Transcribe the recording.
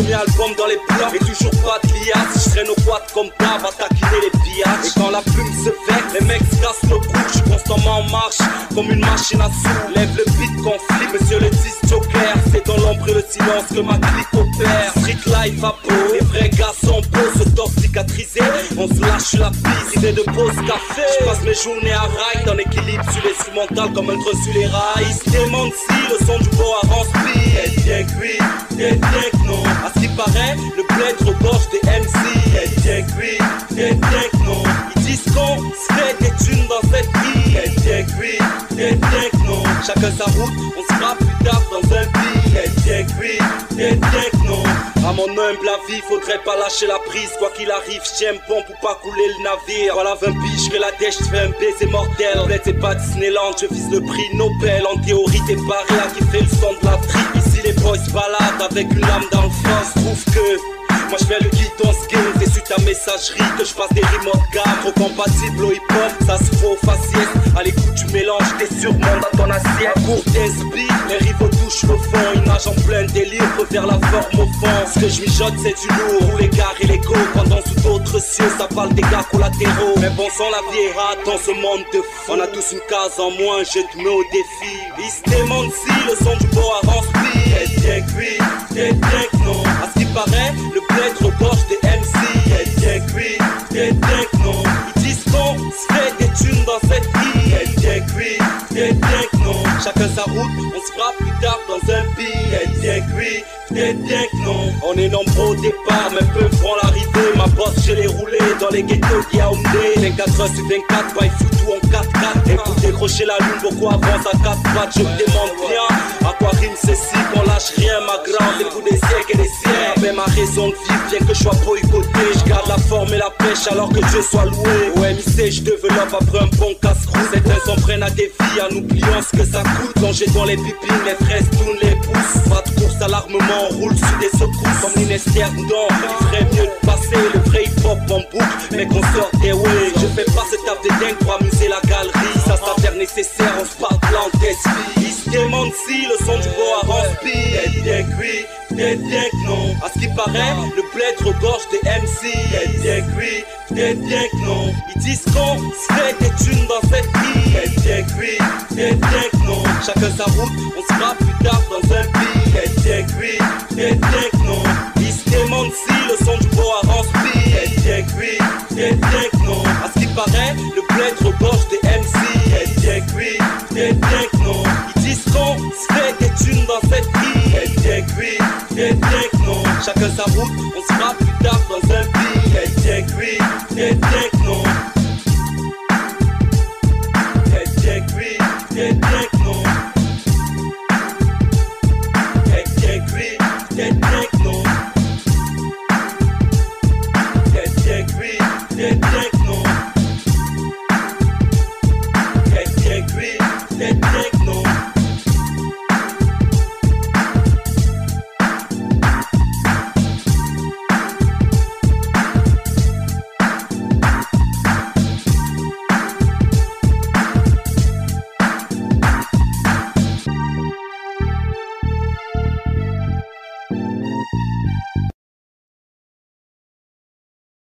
premier album dans les plans. Et toujours pas de liasse, je traîne au quad comme d'hab à taquiner les pillages. Et quand la plume se fait, les mecs se cassent le cou. Je suis constamment en marche, comme une machine à sous. Lève le beat conflit, monsieur le 10 Joker. C'est dans l'ombre et le silence que ma clique opère. Street life à peau, les vrais gars sont beaux, se torse cicatrisé. On se lâche la piste, idée de pause café. Je passe mes journées à ride, en équilibre sur l'instrumental comme un train sur les rails. Ils se demandent si le son du beau inspire. Est bien cuit, est bien que non. À ce qui paraît, le bled regorge des MC. Est bien cuit, est bien que non. Ils disent qu'on se fait des thunes dans cette vie. Est bien cuit, est bien que non. Chacun sa route, on se fera plus tard dans un beat. Est bien cuit, est bien que non. À mon humble avis, faudrait pas lâcher la prise. Quoi qu'il arrive, j'aime bon pour pas couler le navire. Voilà 20 piges que la dèche fait un baiser mortel. Bled c'est pas Disneyland, je vise le prix Nobel. En théorie t'es barré à kiffer le son de la tripe. Ici les boys baladent avec une lame d'enfance. Trouve que moi je fais le guide dans ce game. T'es sur ta messagerie que je passe des rimes haut de gamme. Trop compatible au hip hop, ça se faut au faciès. À l'écoute du mélange, t'es sûrement dans ton assiette. Pour d'esprit, les rivaux touchent le fond. Une nage en plein délire, refaire la forme au fond. Ce que je mijote c'est du lourd, ou les gars et l'ego. Pendant sous d'autres cieux, ça parle des gars collatéraux. Mais bon sang la vie est rate dans ce monde de fou. On a tous une case en moins, je te mets au défi. Ils se demandent si le son du beau inspire. Est bien cuit, est bien que non. À ce qui paraît, le bled regorge des MC. Est bien cuit, est bien que non. Ils disent qu'on se fait des thunes dans cette vie. Est bien cuit, est bien que non. Chacun sa route, on se fera plus tard dans un beat. Est bien cuit, est bien que non. On est nombreux au départ, mais peu feront l'arrivée. Ma bosse, je l'ai roulé dans les ghettos Yaoundé. 24 heures sur 24, pas foutu en 4-4. Et pour décrocher la lune, beaucoup avance à 4 pattes. Je me demande bien à quoi rime ceci, qu'on lâche rien, ma grande. C'est pour des siècles et des siècles. Mais ma raison de vivre, bien que je sois boycotté. Je garde la forme et la pêche alors que Dieu soit loué. Au MIC, je développe après un bon casse-roue. Certains s'en prennent à des vies en oubliant ce que ça coûte. Plongé dans les pipines, les fraises tournent les pouces. Pas de course à l'armement, on roule sur des secousses. Comme l'Inester Boudon, il ferait mieux de passer le vrai hip-hop en boucle. Mais qu'on sorte des ways. Je fais pas ce taf de dingue pour amuser la galerie. Ça s'avère nécessaire, on se parle plan d'esprit. Ils se demandent si le son du beau inspire. Est bien cuit, est bien que non. À ce qui paraît, le bled regorge des MC. Est bien cuit, est bien que non. Ils disent qu'on se fait des thunes dans cette vie. Est bien cuit, est bien que non. Chacun sa route, on se fera plus tard dans un beat. Est bien cuit, est bien que non. Ils se demandent si le son du beau inspire. Est bien cuit, est bien que non. À ce qui paraît, le bled regorge des MC. Est bien cuit, est bien que non. Ils disent qu'on se fait des thunes dans cette vie. Est bien cuit, est bien que non. Chacun sa route, on se fera plus